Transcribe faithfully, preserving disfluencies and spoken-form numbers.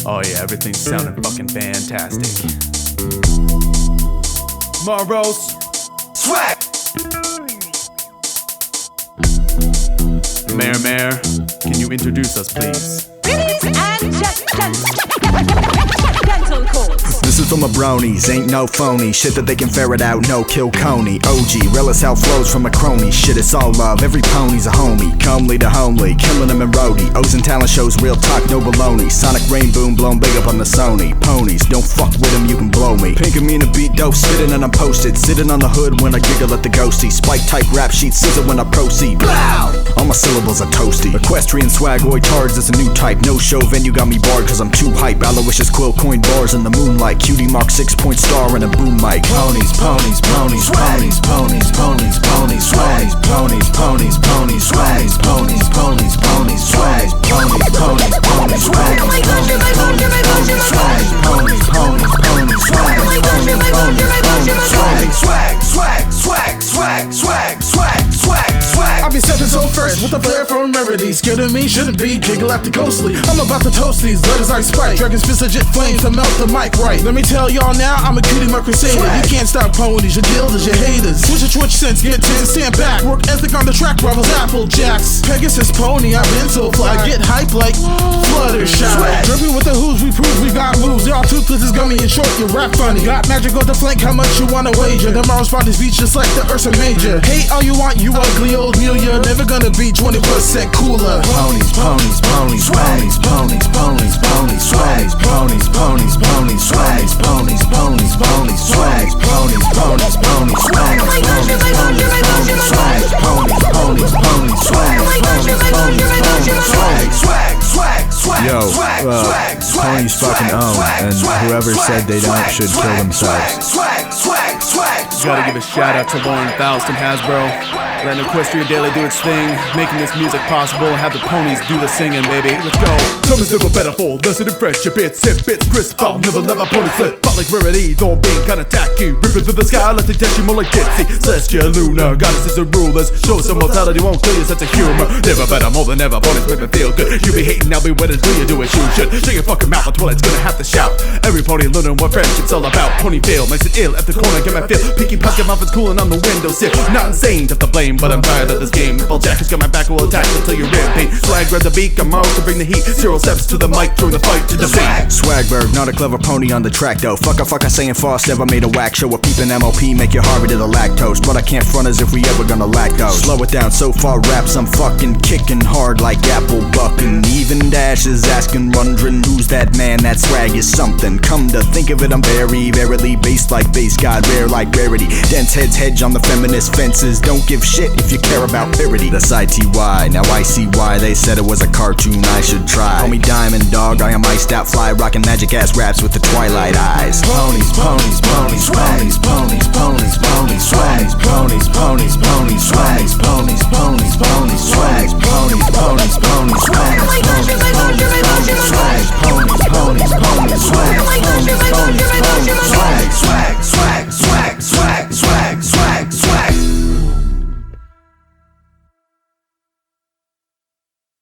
Oh yeah, everything's sounding fucking fantastic. Maros Swag. Mayor, Mayor, can you introduce us, please? Ladies and gentle chords. This is from the bronies, ain't no phony shit that they can ferret out, no kill Coney. O G, relish how flows from a crony. Shit, it's all love, every pony's a homie. Comely to homely, killing them in roadie. O's and talent shows, real talk, no baloney. Sonic rain boom, blown big up on the Sony. Ponies, don't fuck with them, you can blow me. Pink and me in a beat dope, spitting and I'm posted. Sitting on the hood when I giggle at the ghosty. Spike type rap sheet, scissor when I proceed. Blow! All my syllables are toasty. Equestrian swagoid tards is a new type. No show venue got me barred cause I'm too hype. Aloysius quill coin bars in the moonlight. Cutie mark six point star and a boom mic. Ponies, ponies, ponies, ponies, ponies, ponies, ponies, swags, ponies, ponies, ponies, swags, ponies, ponies, ponies, swags, ponies, ponies, ponies, swags, ponies, ponies, swags, ponies, ponies, ponies, swags, ponies, ponies, ponies, swag, swag, swag, swag, swag, swag, swag, swag, swag. I be stepping so fresh with a flair from rarity. Scared of me, shouldn't be, giggle at the ghostly. I'm about to toast these letters I spike. Dragon spits legit flames to melt the mic right. Let me tell y'all now, I'm a cutie mark crusader. You can't stop ponies, your guilders, your haters. Switch your twitch sense, get ten, stand back. Work ethic on the track, rivals Apple Jacks. Pegasus pony, I've been so fly. Get hype like Fluttershy. Dripping with the who's, we prove we got moves. Y'all toothless is gummy and short, you rap funny. Got magic on the flank, how much you wanna wager? Tomorrow's spot is beach just like the Ursa Major. Hate all you want, you ugly old mule. You're never gonna be twenty percent cooler. Ponies, ponies, ponies, ponies, ponies, ponies, ponies, swags, ponies, ponies, ponies, swags, ponies, ponies, ponies, swags, ponies, ponies, ponies, swags, ponies, ponies, ponies, swags, ponies, ponies, ponies, swags, ponies, ponies, ponies, swags, swag, swag, swag. Yo, uh, ponies fucking own, and whoever said they don't should kill themselves. Swag, swag, swag. Gotta give a shout out to Lauren Faust and Hasbro. Letting Equestria Daily do its thing, making this music possible. Have the ponies do the singing, baby. Let's go. Something's never better for less than fresh. Your bits, hit bits, crisp. I'll never let my pony slip. But like rarity, don't being kinda tacky. Ripping through the sky, let's detach you more like Ditsy. Celestial Luna, goddesses and rulers. Show some mortality, won't kill you, such a humor. Never better, more than ever. Ponies make me feel good. You be hating, I'll be winning. Do you do it? You should. Shut your fucking mouth, that's what it's gonna have to shout. Every pony learning what friendship's all about. Pony fail, makes it ill at the corner, get my feel. Peeky puck, get muffins cooling on the windowsill. Not insane, just to blame, but I'm tired of this game. Applejack has got my back, will attack until you're in pain. Swag, grab the beak, I'm out to bring the heat. Zero steps to the mic, join the fight to defeat. Swagberg, not a clever pony on the track though. Fuck a fuck I saying Frost never made a whack show. A peepin' M O P, make you Harvey to the lactose. But I can't front as if we ever gonna lack those. Slow it down, so far raps, I'm fucking kicking hard like apple buckin'. Even Dash is asking, wondering who's that man, that swag is something. Come to think of it, I'm very, verily based like base god, rare like rarity. Dense heads hedge on the feminist fences. Don't give shit if you care about parody. That's I T Y, now I see why they said it was a cartoon I should try. Call me Diamond Dog, I am iced out fly, rocking magic ass raps with the twilight eyes.